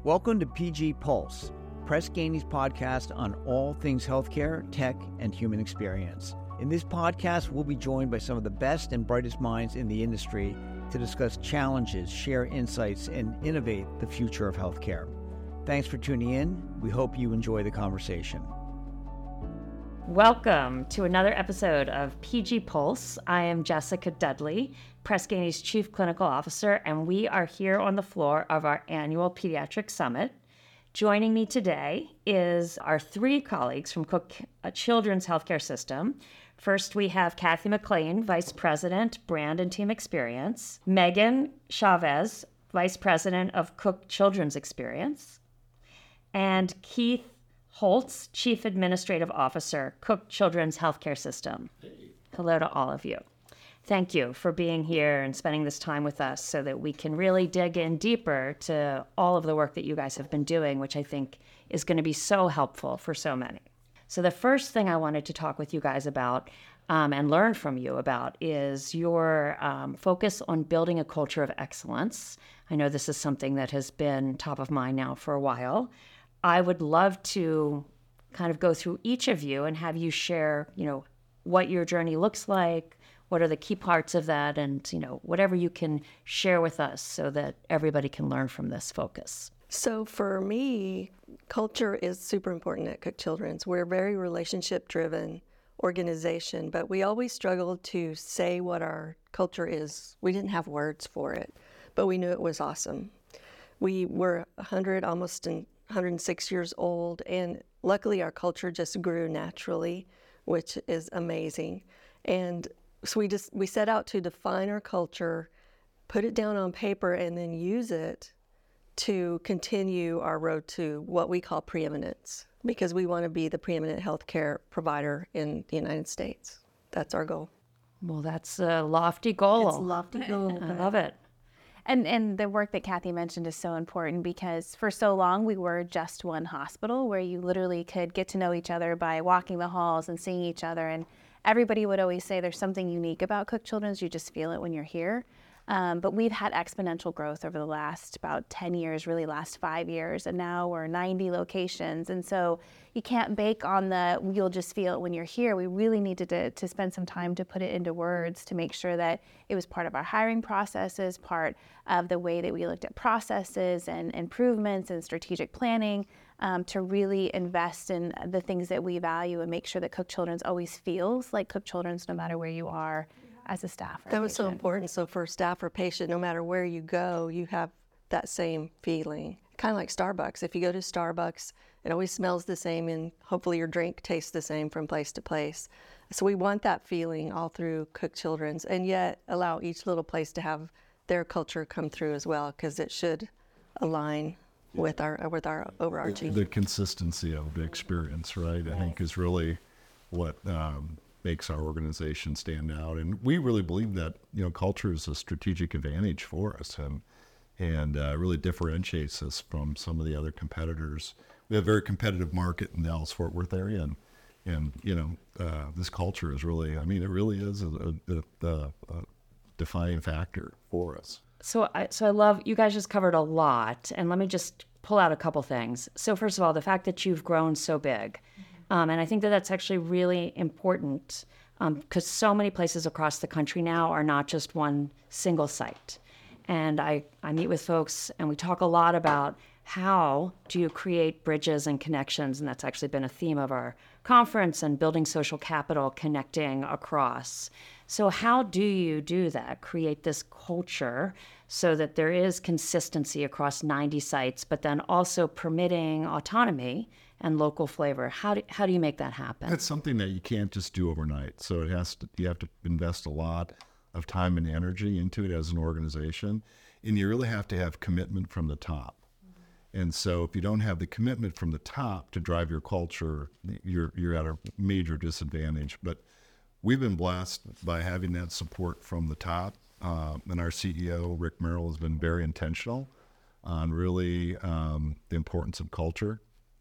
Welcome to PG Pulse, Press Ganey's podcast on all things healthcare, tech, and human experience. In this podcast, we'll be joined by some of the best and brightest minds in the industry to discuss challenges, share insights, and innovate the future of healthcare. Thanks for tuning in. We hope you enjoy the conversation. Welcome to another episode of PG Pulse. I am Jessica Dudley, Press Ganey's Chief Clinical Officer, and we are here on the floor of our annual Pediatric Summit. Joining me today is our three colleagues from Cook Children's Healthcare System. First, we have Kathy McLean, Vice President, Brand and Team Experience, Megan Chavez, Vice President of Cook Children's Experience, and Keith Holtz, Chief Administrative Officer, Cook Children's Healthcare System. Hello to all of you. Thank you for being here and spending this time with us so that we can really dig in deeper to all of the work that you guys have been doing, which I think is going to be so helpful for so many. So the first thing I wanted to talk with you guys about and learn from you about is your focus on building a culture of excellence. I know this is something that has been top of mind now for a while. I would love to kind of go through each of you and have you share, what your journey looks like, what are the key parts of that, and, whatever you can share with us so that everybody can learn from this focus. So for me, culture is super important at Cook Children's. We're a very relationship-driven organization, but we always struggled to say what our culture is. We didn't have words for it, but we knew it was awesome. We were 106 years old, and luckily our culture just grew naturally, which is amazing. And so we set out to define our culture, put it down on paper, and then use it to continue our road to what we call preeminence, because we want to be the preeminent healthcare provider in the United States. That's our goal. Well, that's a lofty goal. It's a lofty goal. I love it. And the work that Kathy mentioned is so important because for so long we were just one hospital where you literally could get to know each other by walking the halls and seeing each other. And everybody would always say there's something unique about Cook Children's. You just feel it when you're here. But we've had exponential growth over the last about 10 years, really last 5 years. And now we're 90 locations. And so you can't bake on you'll just feel it when you're here. We really needed to spend some time to put it into words to make sure that it was part of our hiring processes, part of the way that we looked at processes and improvements and strategic planning, to really invest in the things that we value and make sure that Cook Children's always feels like Cook Children's no matter where you are as a staff. That was so important. So for staff or patient, no matter where you go, you have that same feeling. Kind of like Starbucks. If you go to Starbucks, it always smells the same, and hopefully your drink tastes the same from place to place. So we want that feeling all through Cook Children's, and yet allow each little place to have their culture come through as well, because it should align with our overarching. The consistency of the experience, right? I think is really what makes our organization stand out, and we really believe that culture is a strategic advantage for us, and really differentiates us from some of the other competitors. We have a very competitive market in the Dallas-Fort Worth area, and this culture is really, it really is a defining factor for us. So I love, you guys just covered a lot, and let me just pull out a couple things. So first of all, the fact that you've grown so big, and I think that that's actually really important because so many places across the country now are not just one single site. And I meet with folks and we talk a lot about how do you create bridges and connections, and that's actually been a theme of our conference, and building social capital, connecting across. So how do you do that, create this culture so that there is consistency across 90 sites, but then also permitting autonomy and local flavor? How do you make that happen? That's something that you can't just do overnight. So you have to invest a lot of time and energy into it as an organization, and you really have to have commitment from the top. And so if you don't have the commitment from the top to drive your culture, you're at a major disadvantage. But we've been blessed by having that support from the top. And our CEO, Rick Merrill, has been very intentional on really the importance of culture.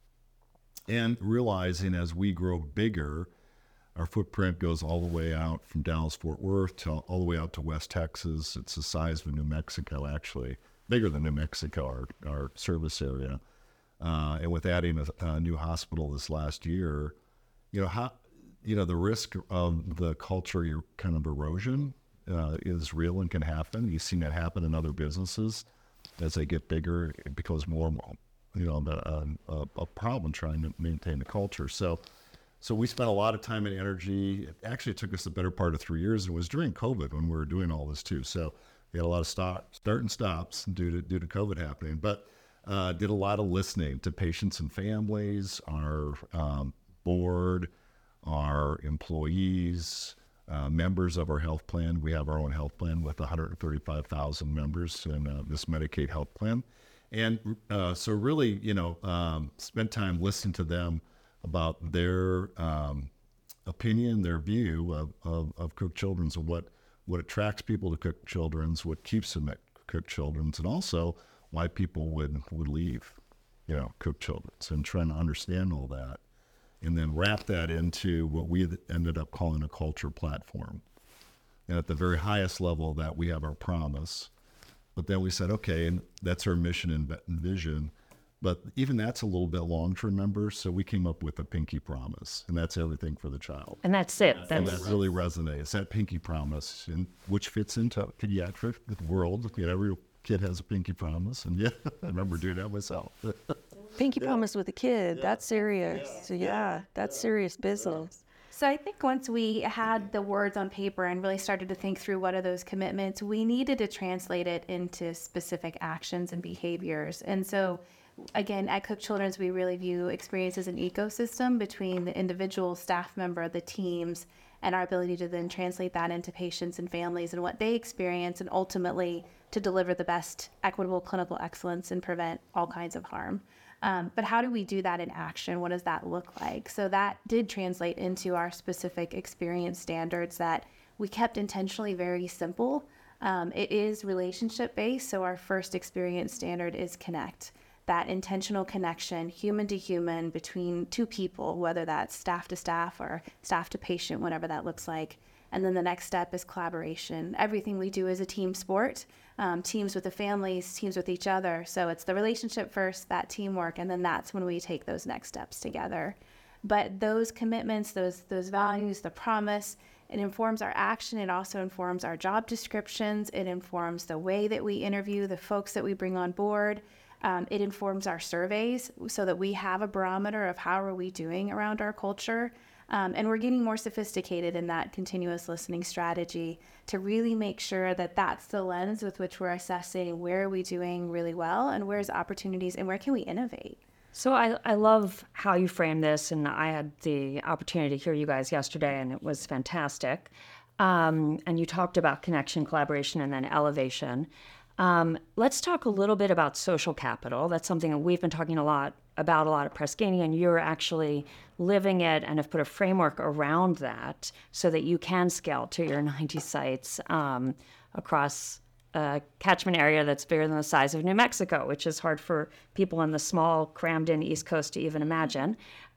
And realizing as we grow bigger, our footprint goes all the way out from Dallas-Fort Worth to all the way out to West Texas. It's the size of New Mexico, actually, bigger than New Mexico, our service area. And with adding a new hospital this last year, the risk of the culture kind of erosion is real and can happen. You've seen that happen in other businesses. As they get bigger, it becomes more and more, a problem trying to maintain the culture. So we spent a lot of time and energy. It actually took us the better part of 3 years. It was during COVID when we were doing all this too. So we had a lot of start and stops due to COVID happening. But did a lot of listening to patients and families, our board, our employees, members of our health plan. We have our own health plan with 135,000 members in this Medicaid health plan. And so really, spend time listening to them about their opinion, their view of Cook Children's, and what attracts people to Cook Children's, what keeps them at Cook Children's, and also why people would leave, Cook Children's, and trying to understand all that. And then wrap that into what we ended up calling a culture platform. And at the very highest level of that, we have our promise. But then we said, okay, and that's our mission and vision. But even that's a little bit long to remember. So we came up with a pinky promise, and that's everything for the child. And that's it. And that really resonates, that pinky promise, which fits into pediatric world. Every kid has a pinky promise. And I remember doing that myself. Pinky promise with a kid, that's serious. That's serious business. So I think once we had the words on paper and really started to think through what are those commitments, we needed to translate it into specific actions and behaviors. And so again, at Cook Children's, we really view experience as an ecosystem between the individual staff member, the teams, and our ability to then translate that into patients and families and what they experience, and ultimately to deliver the best equitable clinical excellence and prevent all kinds of harm. But how do we do that in action? What does that look like? So that did translate into our specific experience standards that we kept intentionally very simple. It is relationship-based, so our first experience standard is connect. That intentional connection, human to human, between two people, whether that's staff to staff or staff to patient, whatever that looks like. And then the next step is collaboration. Everything we do is a team sport, teams with the families, teams with each other. So it's the relationship first, that teamwork, and then that's when we take those next steps together. But those commitments, those values, the promise, it informs our action. It also informs our job descriptions. It informs the way that we interview the folks that we bring on board. It informs our surveys so that we have a barometer of how are we doing around our culture. And we're getting more sophisticated in that continuous listening strategy to really make sure that that's the lens with which we're assessing where are we doing really well and where's opportunities and where can we innovate. So I love how you frame this, and I had the opportunity to hear you guys yesterday, and it was fantastic. And you talked about connection, collaboration, and then elevation. Let's talk a little bit about social capital. That's something that we've been talking a lot at Press Ganey, and you're actually living it and have put a framework around that so that you can scale to your 90 sites across a catchment area that's bigger than the size of New Mexico, which is hard for people in the small, crammed-in East Coast to even imagine.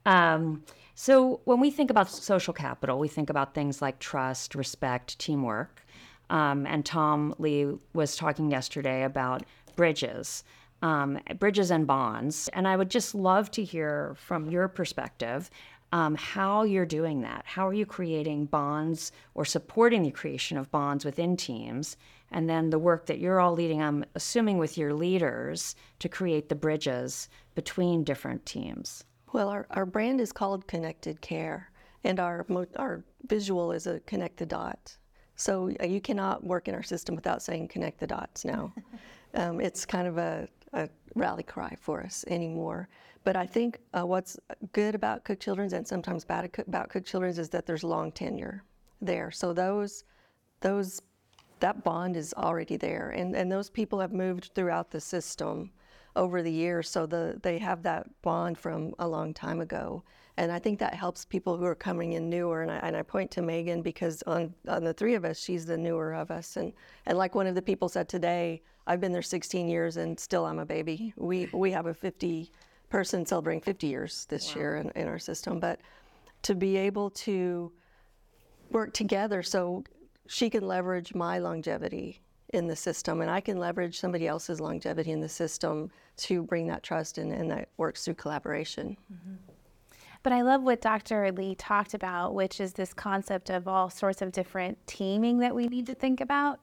So when we think about social capital, we think about things like trust, respect, teamwork. And Tom Lee was talking yesterday about bridges and bonds. And I would just love to hear from your perspective how you're doing that. How are you creating bonds or supporting the creation of bonds within teams? And then the work that you're all leading, I'm assuming with your leaders, to create the bridges between different teams. Well, our brand is called Connected Care, and our visual is a connect the dots. So you cannot work in our system without saying connect the dots now. It's kind of a rally cry for us anymore. But I think what's good about Cook Children's and sometimes bad about Cook Children's is that there's long tenure there. So that bond is already there. And those people have moved throughout the system over the years, so they have that bond from a long time ago. And I think that helps people who are coming in newer. And I point to Megan because on the three of us, she's the newer of us. And like one of the people said today, I've been there 16 years and still I'm a baby. We have a 50 person celebrating 50 years this year in our system. But to be able to work together so she can leverage my longevity in the system, and I can leverage somebody else's longevity in the system to bring that trust in, and that works through collaboration. But I love what Dr. Lee talked about, which is this concept of all sorts of different teaming that we need to think about.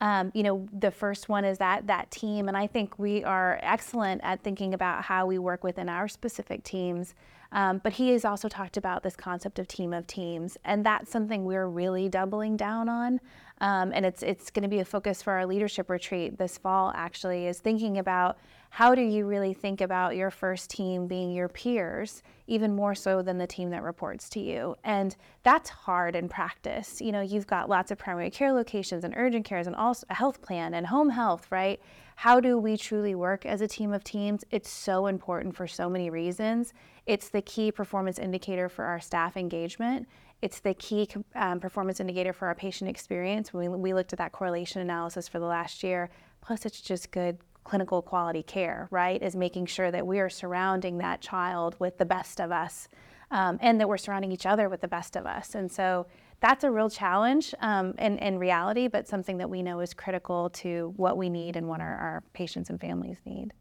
The first one is that team, and I think we are excellent at thinking about how we work within our specific teams. But he has also talked about this concept of team of teams, and that's something we're really doubling down on. And it's going to be a focus for our leadership retreat this fall, actually, is thinking about how do you really think about your first team being your peers, even more so than the team that reports to you. And that's hard in practice. You've got lots of primary care locations and urgent cares and also a health plan and home health, right? How do we truly work as a team of teams? It's so important for so many reasons. It's the key performance indicator for our staff engagement. It's the key performance indicator for our patient experience. When we looked at that correlation analysis for the last year, plus it's just good clinical quality care, right? Is making sure that we are surrounding that child with the best of us, and that we're surrounding each other with the best of us. And so that's a real challenge in reality, but something that we know is critical to what we need and what our patients and families need.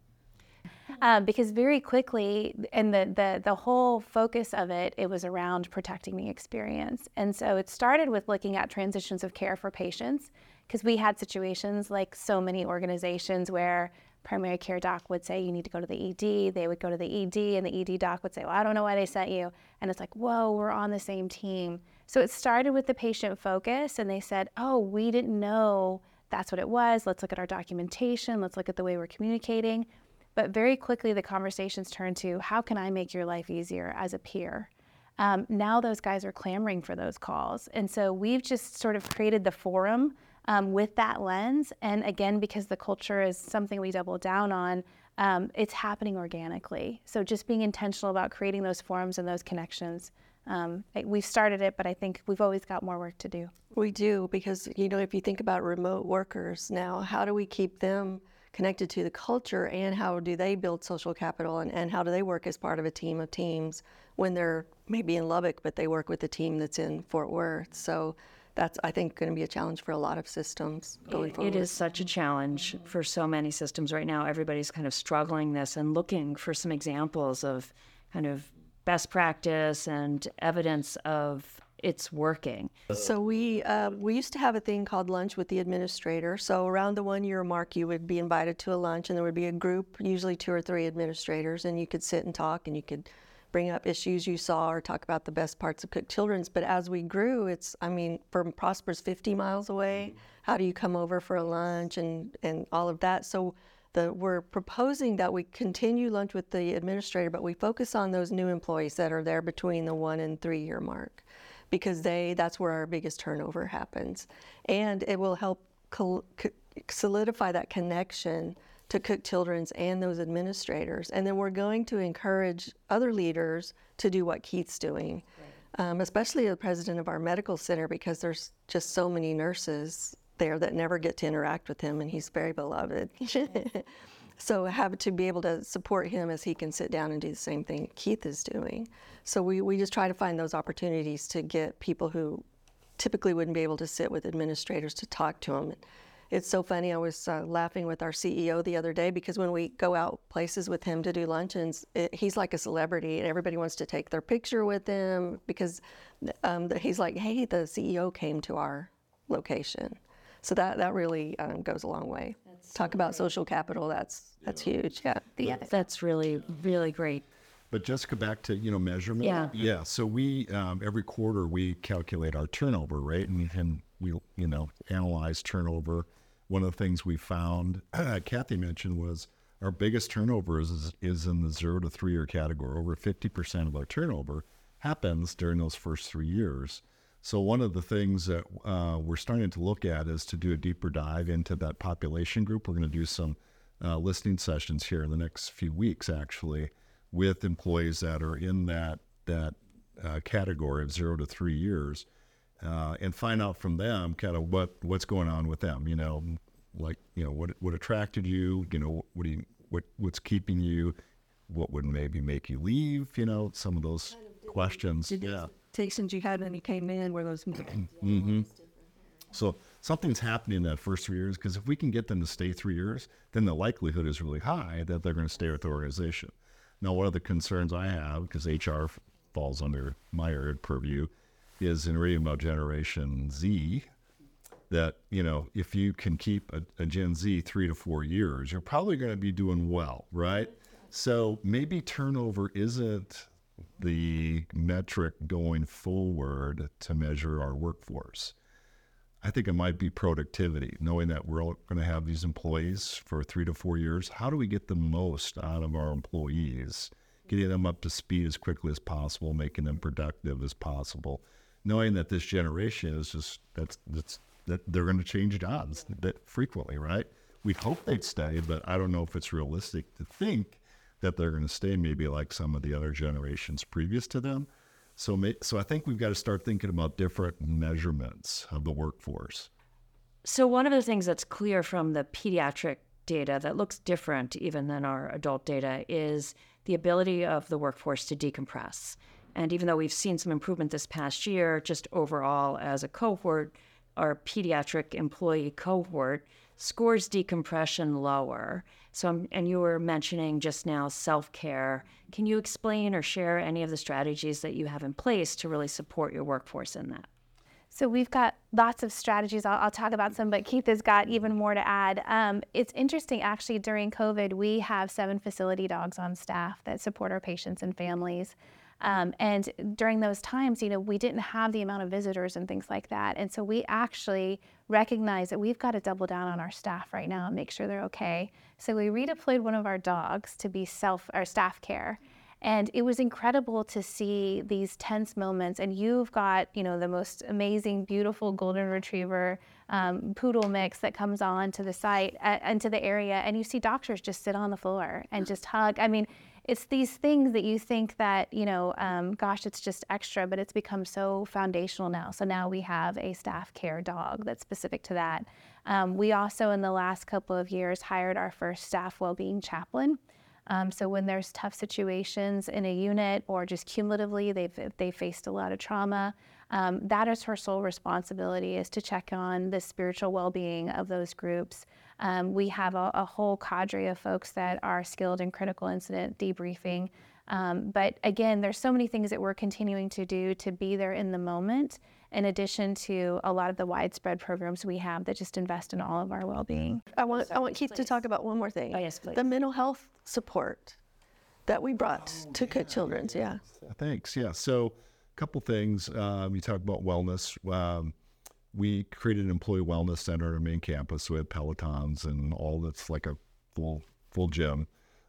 Because very quickly, and the whole focus of it was around protecting the experience. And so it started with looking at transitions of care for patients, because we had situations like so many organizations where primary care doc would say, you need to go to the ED. They would go to the ED, and the ED doc would say, well, I don't know why they sent you. And it's like, whoa, we're on the same team. So it started with the patient focus, and they said, oh, we didn't know that's what it was. Let's look at our documentation. Let's look at the way we're communicating. But very quickly, the conversations turned to, how can I make your life easier as a peer? Now those guys are clamoring for those calls. And so we've just sort of created the forum with that lens. And again, because the culture is something we double down on, it's happening organically. So just being intentional about creating those forums and those connections. We've started it, but I think we've always got more work to do. We do, because, if you think about remote workers now, how do we keep them connected to the culture, and how do they build social capital, and how do they work as part of a team of teams when they're maybe in Lubbock, but they work with a team that's in Fort Worth? So that's, I think, going to be a challenge for a lot of systems going forward. It is such a challenge for so many systems right now. Everybody's kind of struggling this and looking for some examples of kind of best practice and evidence of it's working. So we used to have a thing called Lunch with the Administrator. So around the 1 year mark, you would be invited to a lunch, and there would be a group, usually 2 or 3 administrators, and you could sit and talk, and you could bring up issues you saw or talk about the best parts of Cook Children's. But as we grew, from Prosper's 50 miles away, how do you come over for a lunch and all of that? So we're proposing that we continue Lunch with the Administrator, but we focus on those new employees that are there between the 1 and 3 year mark, because that's where our biggest turnover happens. And it will help solidify that connection to Cook Children's and those administrators. And then we're going to encourage other leaders to do what Keith's doing, especially the president of our medical center, because there's just so many nurses there that never get to interact with him, and he's very beloved. So have to be able to support him as he can sit down and do the same thing Keith is doing. So we just try to find those opportunities to get people who typically wouldn't be able to sit with administrators to talk to them. It's so funny. I was laughing with our CEO the other day, because when we go out places with him to do luncheons, he's like a celebrity, and everybody wants to take their picture with him, because he's like, hey, the CEO came to our location. So that really goes a long way. Talk about social capital. That's huge. Yeah. That's really, really great. But Jessica, back to measurement. Yeah. So we every quarter we calculate our turnover rate, and we analyze turnover. One of the things we found, Kathy mentioned, was our biggest turnover is in the 0 to 3 year category. Over 50% of our turnover happens during those first 3 years. So one of the things that we're starting to look at is to do a deeper dive into that population group. We're going to do some listening sessions here in the next few weeks, actually, with employees that are in that category of 0 to 3 years, and find out from them kind of what's going on with them. What attracted you? What's keeping you? What would maybe make you leave? Some of those questions. Expectations you had when you came in were those. Mm-hmm. So something's happening in that first 3 years, because if we can get them to stay 3 years, then the likelihood is really high that they're going to stay with the organization. Now, one of the concerns I have, because HR falls under my area of purview, is in reading about Generation Z, that, if you can keep a Gen Z 3 to 4 years, you're probably going to be doing well, right? So maybe turnover isn't the metric going forward to measure our workforce. I think it might be productivity, knowing that we're all going to have these employees for 3 to 4 years. How do we get the most out of our employees, getting them up to speed as quickly as possible, making them productive as possible, knowing that this generation is just, that they're going to change jobs that frequently, right? We'd hope they'd stay, but I don't know if it's realistic to think that they're going to stay maybe like some of the other generations previous to them. So I think we've got to start thinking about different measurements of the workforce. So one of the things that's clear from the pediatric data that looks different even than our adult data is the ability of the workforce to decompress. And even though we've seen some improvement this past year, just overall as a cohort, our pediatric employee cohort scores decompression lower. And you were mentioning just now self-care. Can you explain or share any of the strategies that you have in place to really support your workforce in that? So we've got lots of strategies. I'll talk about some, but Keith has got even more to add. It's interesting, actually, during COVID, we have 7 facility dogs on staff that support our patients and families. And during those times, we didn't have the amount of visitors and things like that. And so we actually recognize that we've got to double down on our staff right now and make sure they're okay. So we redeployed one of our dogs to be staff care. And it was incredible to see these tense moments. And you've got, the most amazing, beautiful golden retriever poodle mix that comes on to the site, into the area. And you see doctors just sit on the floor and just hug. I mean, it's these things that you think that, gosh, it's just extra, but it's become so foundational now. So now we have a staff care dog that's specific to that. We also, in the last couple of years, hired our first staff well-being chaplain. So when there's tough situations in a unit or just cumulatively, they've faced a lot of trauma, that is her sole responsibility, is to check on the spiritual well-being of those groups. We have a whole cadre of folks that are skilled in critical incident debriefing. But again, there's so many things that we're continuing to do to be there in the moment, in addition to a lot of the widespread programs we have that just invest in all of our well-being. I want Keith to talk about one more thing. Oh, yes, please. The mental health support that we brought to Good Children's, yeah. Thanks, yeah. So a couple things. You talk about wellness. We created an employee wellness center at our main campus. We have Pelotons and all that's like a full gym,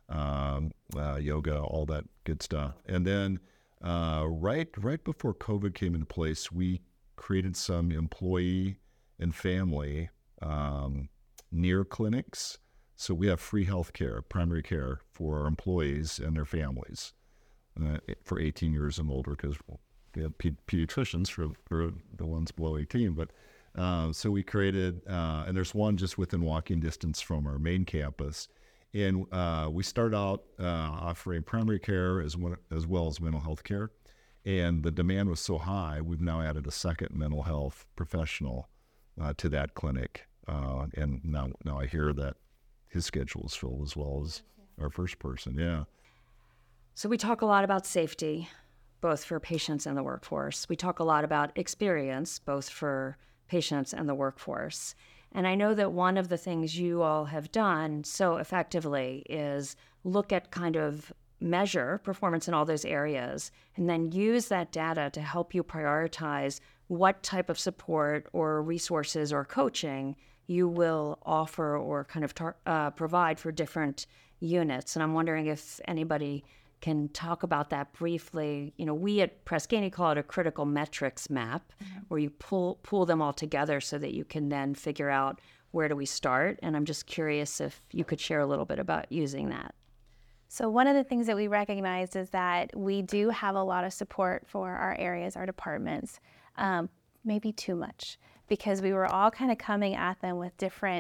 yoga, all that good stuff. And then right before COVID came into place, we created some employee and family near clinics. So we have free health care, primary care for our employees and their families for 18 years and older, because we have pediatricians for the ones below 18. But so we created, and there's one just within walking distance from our main campus. And we started out offering primary care as well as mental health care. And the demand was so high, we've now added a second mental health professional to that clinic. And now I hear that his schedule is filled as well as our first person, yeah. So we talk a lot about safety, both for patients and the workforce. We talk a lot about experience, both for patients and the workforce. And I know that one of the things you all have done so effectively is look at kind of measure performance in all those areas and then use that data to help you prioritize what type of support or resources or coaching you will offer or kind of provide for different units. And I'm wondering if anybody can talk about that briefly. We at Press Ganey call it a critical metrics map, where you pull them all together so that you can then figure out where do we start. And I'm just curious if you could share a little bit about using that. So one of the things that we recognized is that we do have a lot of support for our areas, our departments, maybe too much, because we were all kind of coming at them with different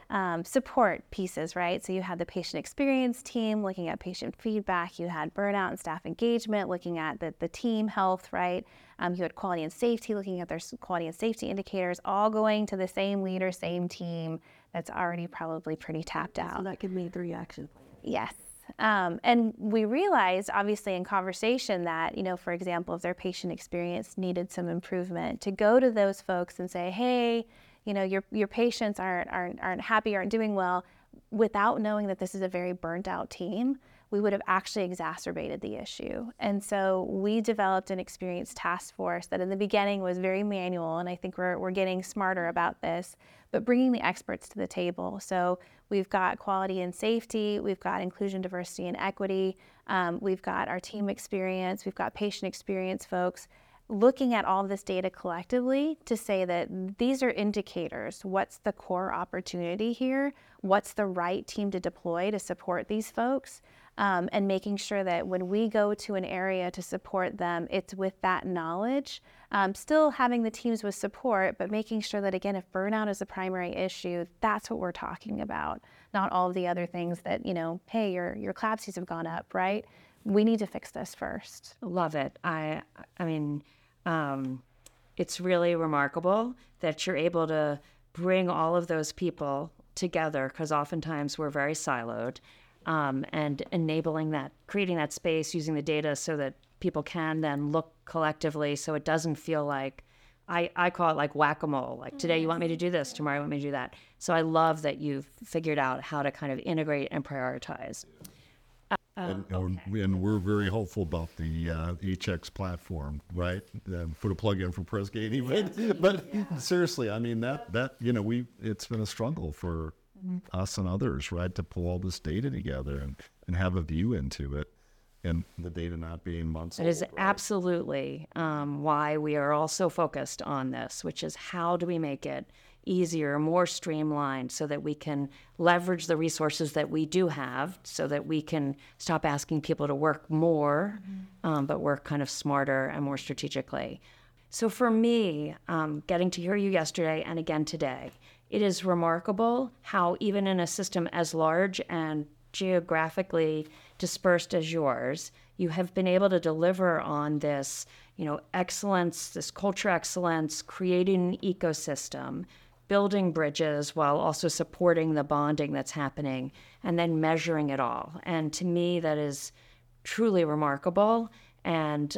support pieces, right? So you had the patient experience team looking at patient feedback, you had burnout and staff engagement looking at the team health, right? You had quality and safety looking at their quality and safety indicators, all going to the same leader, same team that's already probably pretty tapped out. So that could mean 3 action plans. Yes. And we realized, obviously, in conversation that, for example, if their patient experience needed some improvement, to go to those folks and say, hey, your patients aren't happy, aren't doing well, without knowing that this is a very burnt out team, we would have actually exacerbated the issue. And so we developed an experience task force that in the beginning was very manual, and I think we're getting smarter about this, but bringing the experts to the table. So we've got quality and safety, we've got inclusion, diversity, and equity, we've got our team experience, we've got patient experience folks, looking at all of this data collectively to say that these are indicators. What's the core opportunity here? What's the right team to deploy to support these folks? And making sure that when we go to an area to support them, it's with that knowledge, still having the teams with support, but making sure that, again, if burnout is a primary issue, that's what we're talking about, not all of the other things that, hey, your CLABSIs have gone up, right? We need to fix this first. Love it. I mean, it's really remarkable that you're able to bring all of those people together, because oftentimes we're very siloed, and enabling that, creating that space, using the data so that people can then look collectively, so it doesn't feel like, I call it like whack-a-mole, like today you want me to do this, tomorrow you want me to do that. So I love that you've figured out how to kind of integrate and prioritize. And we're very hopeful about the HX platform, right? Put a plug in for Press Ganey, but seriously, I mean that it's been a struggle for us and others, right, to pull all this data together and have a view into it, and the data not being months old. It is absolutely why we are all so focused on this, which is how do we make it easier, more streamlined, so that we can leverage the resources that we do have, so that we can stop asking people to work more, but work kind of smarter and more strategically. So for me, getting to hear you yesterday and again today, it is remarkable how even in a system as large and geographically dispersed as yours, you have been able to deliver on this, excellence, this culture excellence, creating an ecosystem, building bridges while also supporting the bonding that's happening, and then measuring it all. And to me, that is truly remarkable, and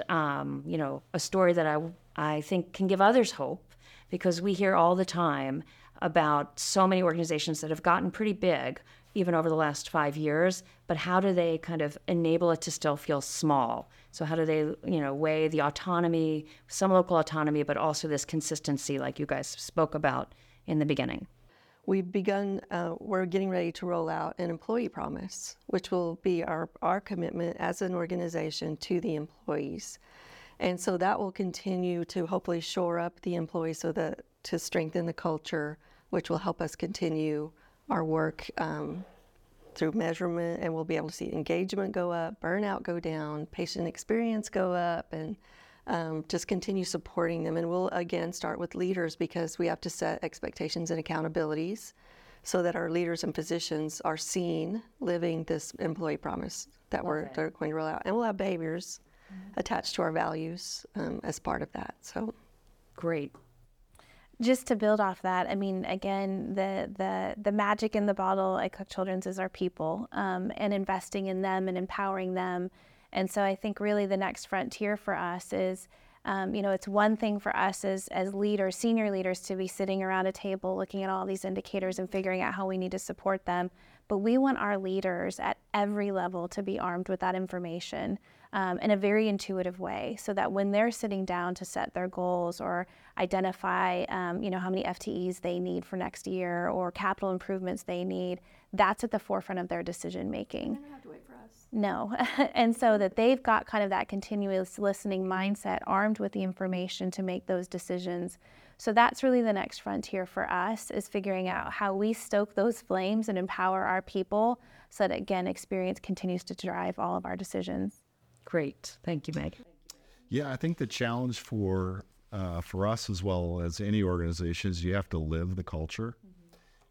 a story that I think can give others hope, because we hear all the time about so many organizations that have gotten pretty big, even over the last 5 years, but how do they kind of enable it to still feel small? So how do they, weigh the autonomy, some local autonomy, but also this consistency like you guys spoke about in the beginning? We've begun, we're getting ready to roll out an employee promise, which will be our commitment as an organization to the employees. And so that will continue to hopefully shore up the employees to strengthen the culture, which will help us continue our work through measurement, and we'll be able to see engagement go up, burnout go down, patient experience go up, and just continue supporting them. And we'll again start with leaders, because we have to set expectations and accountabilities so that our leaders and physicians are seen living this employee promise that they're going to roll out. And we'll have behaviors attached to our values as part of that. So great. Just to build off that, I mean, again, the magic in the bottle at Cook Children's is our people, and investing in them and empowering them. And so I think really the next frontier for us is, it's one thing for us as leaders, senior leaders, to be sitting around a table looking at all these indicators and figuring out how we need to support them. But we want our leaders at every level to be armed with that information in a very intuitive way, so that when they're sitting down to set their goals or identify, how many FTEs they need for next year or capital improvements they need, that's at the forefront of their decision making. They don't have to wait for us. No. And so that they've got kind of that continuous listening mindset, armed with the information to make those decisions. So that's really the next frontier for us, is figuring out how we stoke those flames and empower our people, so that, again, experience continues to drive all of our decisions. Great. Thank you, Meg. Yeah, I think the challenge for us, as well as any organization, is you have to live the culture.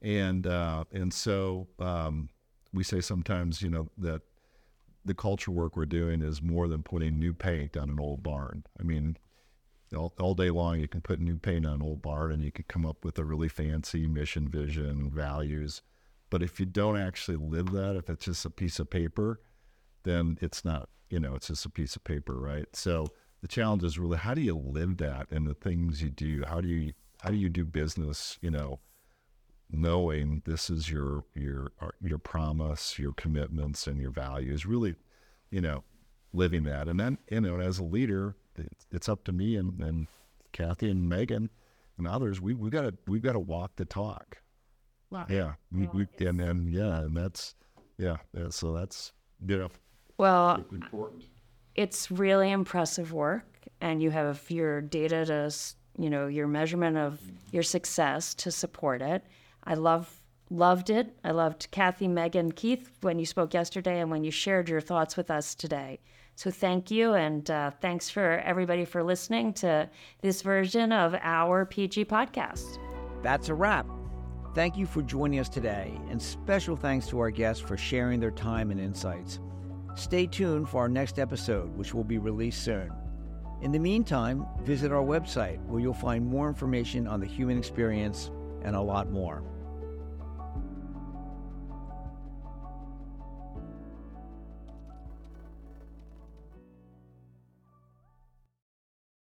And so we say sometimes, that the culture work we're doing is more than putting new paint on an old barn. I mean, all day long you can put new paint on an old barn and you can come up with a really fancy mission, vision, values. But if you don't actually live that, if it's just a piece of paper, then it's not, it's just a piece of paper, right? So the challenge is really, how do you live that in the things you do? How do you do business, knowing this is your promise, your commitments, and your values, really, living that. And then, as a leader, it's up to me and Kathy and Megan and others. We've got to walk the talk. Wow. Yeah. And that's, so that's, Well, important. it's really impressive work, and you have your data to, your measurement of your success to support it. I loved it. I loved Kathy, Megan, Keith when you spoke yesterday and when you shared your thoughts with us today. So thank you, and thanks for everybody for listening to this version of our PG podcast. That's a wrap. Thank you for joining us today, and special thanks to our guests for sharing their time and insights. Stay tuned for our next episode, which will be released soon. In the meantime, visit our website where you'll find more information on the human experience and a lot more.